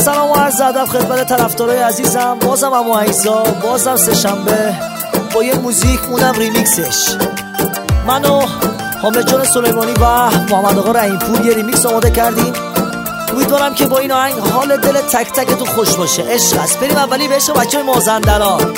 سلام و عرض ادب خدمت طرفدارای عزیزم. بازم عمو عیسا، بازم سه شنبه با یه موزیک، اونم ریمیکسش. من و حامد جان سلیمانی و محمد آقا رحیم‌پور یه ریمیکس آماده کردیم. امیدوارم که با این آهنگ حال دل تک تکتون خوش باشه. عشق است. بریم اولی به عشق بچه‌های مازندران.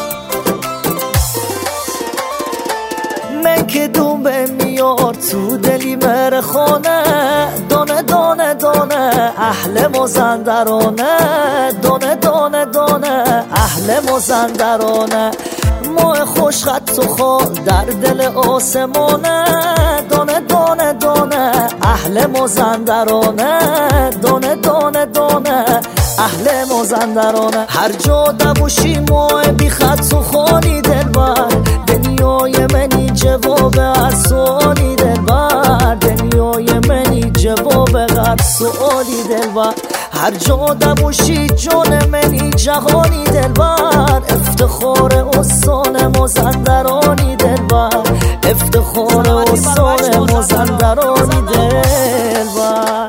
من که دومه میار تو دلی مر خانه، دانه دانه دانه اهل مازندرانه، دانه دانه دانه اهل مازندرانه. ماه خوش خط و خال در دل آسمانه، دانه دانه دانه اهل مازندرانه، دانه دانه دانه اهل مازندرانه. هر جا دبوشی ماه بی خط و خالی دلبر، دنیای منی جواب هر سوالی دلبر، دنیای منی جواب هر سوالی دلبر. هر جا دبوشی جان منی جهانی دلبر، افتخار استان مازندرانی دلبر، افتخار استان مازندرانی دلبر.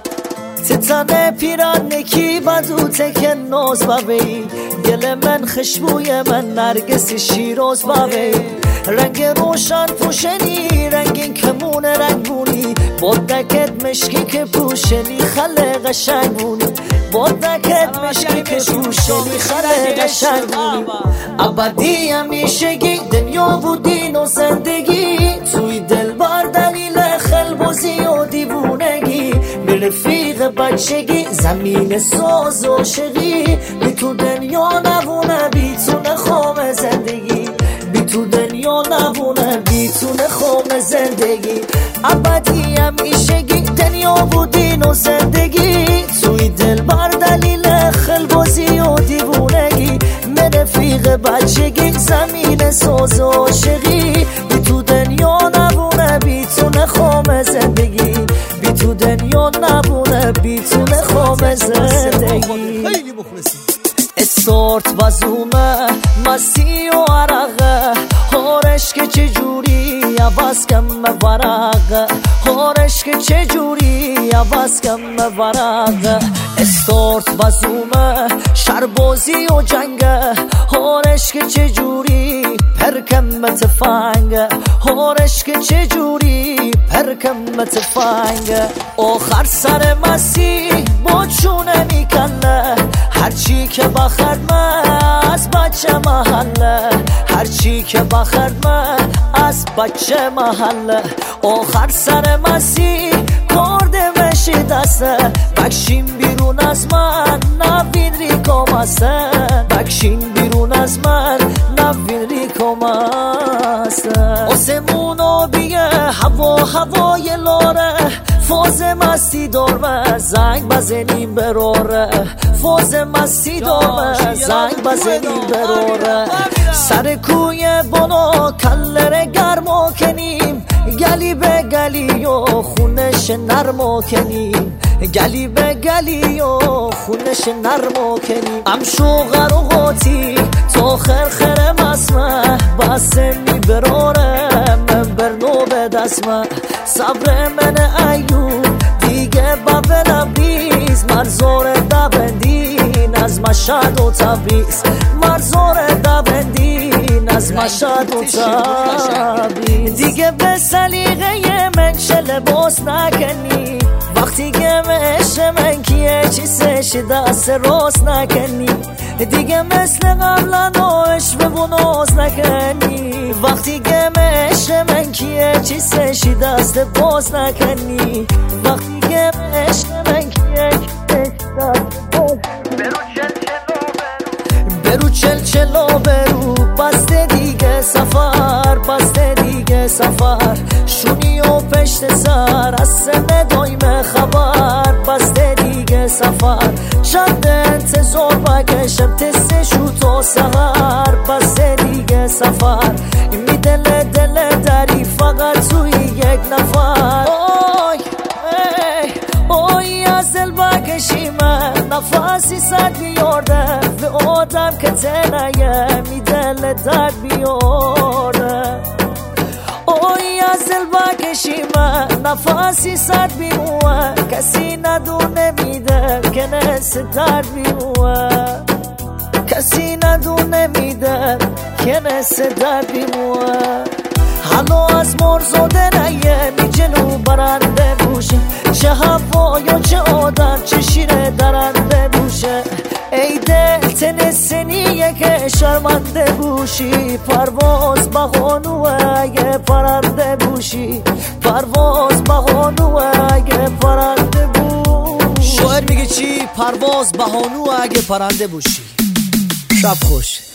تتنه پیران نکی بدو تک ناز ببی، گل من خشبوی من نرگس شیراز ببی. رنگ روشن پوشنی رنگین کمون رنگونی، با دکت مشکی که پوشنی خله قشنگونی، با دکت مشکی که پوشنی خله قشنگونی. ابدی همیشگی دنیا بودین و زندگی، توی دل بر دلیل خلبازی و دیوونگی. رفیق بچگی زمین ساز و شقی، بی تو دنیا نبونه بی تو نخوام زندگی، بی تو دنیا نبونه بی تو نخوام زندگی. ابدی همیشگی دنیا بودین و زندگی، توی دل بر دلیل خلبازی و دیوونگی. من رفیق بچگی زمین ساز و شقی، بی تو دنیا نبونه بی تو نخوام زندگی، بی تو دنیا نبونه بی تو نخوام زندگی. خیلی مخلصی. استارت وزومه مسی و عرقه، هارش که چجوری عوض کم ورقه، هارش که چجوری عوض کم ورقه. استارت وزومه شربازی و جنگه، هارش که چجوری پرکم تفنگه، هارش که چجوری پرکم تفنگه. آخر سر مسی با چونه میکنه، هرچی که بخرد من از بچه محله، هرچی که بخرد من از بچه محله. آخر سر مسی کرده مشی دسته، بکشین بیرون از من نبین ریکام هستن، بکشین بیرون از من نبین ریکام هستن. آسمون آبیه هوای لاره، فاز مستی دارمه زنگ بزنیم براره، فاز مستی دارمه زنگ بزنیم براره. سر کوی بالا کلر گرما کنیم، گلی به گلی و خونش نرما کنیم، گلی به گلی و خونش نرما کنیم. ام شوغر و قاطی تا خرخر مسمه، بسه می براره من برنو به دستمه. صبر من ایوب دیگه ببنم بیز، مرزار دبندین از مشهد و تبریز، مرزار دبندین از مشهد و تبریز. دیگه به سلیقه من چه لباس نکنی، وقتی که عشق من کیه چیزش دست راست نکنی. دیگه مثل قبلا عشق و ناز نکنی، وقتی که عشق من کیه چیزش دست باز نکنی، وقتی که عشق من کیه دست باز. برو چل چلا برو، بسته دیگه سفر، بسته دیگه سفر. شونی و پشت سر از سن دایم خبر، بسته دیگه سفر. چند انتظار بکشم تستشو تا سهر، بسته دیگه سفر. می دل دری فقط توی یک نفر. اوی از دل بکشی من نفسی سر بیارده، به آدم که تنیه می دل درد بیارده. اوی از دل بکشی من نفسی سرد بیموه کسی ندونه میده که نسه درد بیموه کسی ندونه میده که نسه درد بیموه حالا از مرزاده نیه می جلو برنده بوشه چه هوا یا چه آدم چه شیر درنده بوشه ای دل تنسنیه که شرمنده بوشی پرواز بهانوه اگه پرنده بوشی پرواز بهانوه اگه پرنده بوشی شاعر میگه چی؟ پرواز بهانوه اگه پرنده بوشی. شب خوش.